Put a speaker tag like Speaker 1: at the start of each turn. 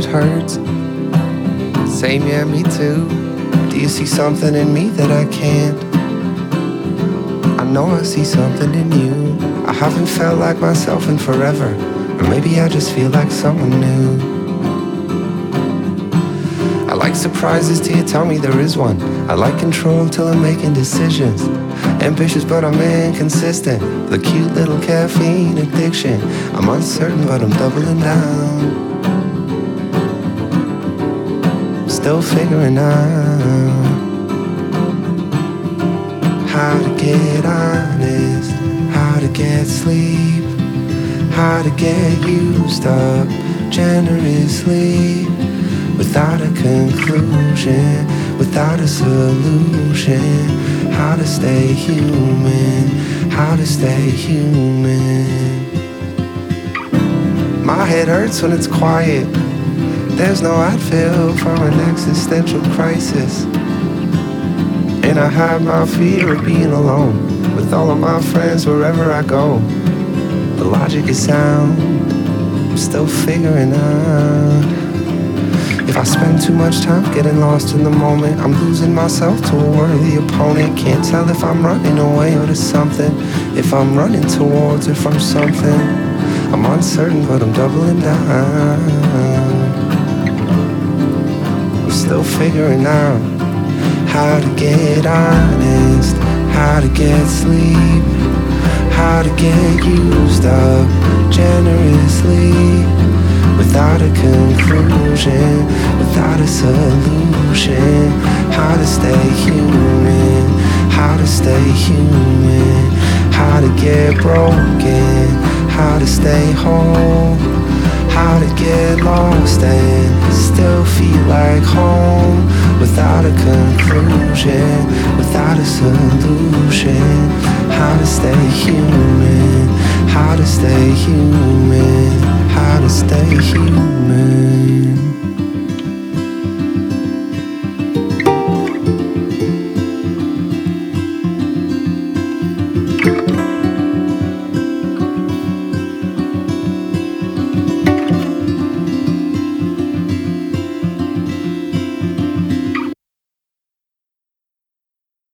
Speaker 1: hurts. Same, yeah, me too. Do you see something in me that I can't? I know I see something in you. I haven't felt like myself in forever, or maybe I just feel like someone new. I like surprises till you tell me there is one. I like control till I'm making decisions. Ambitious but I'm inconsistent. The cute little caffeine addiction. I'm uncertain but I'm doubling down. Still figuring out how to get honest, how to get sleep, how to get used up generously, without a conclusion, without a solution. How to stay human, how to stay human. My head hurts when it's quiet. There's no Advil for an existential crisis. And I hide my fear of being alone with all of my friends wherever I go. The logic is sound, I'm still figuring out. If I spend too much time getting lost in the moment, I'm losing myself to a worthy opponent. Can't tell if I'm running away or to something, if I'm running towards or from something. I'm uncertain but I'm doubling down. I'm still figuring out how to get honest, how to get sleep, how to get used up generously, without a conclusion, without a solution. How to stay human, how to stay human. How to get broken, how to stay whole. How to get lost and still feel like home, without a conclusion, without a solution. How to stay human, how to stay human, how to stay human.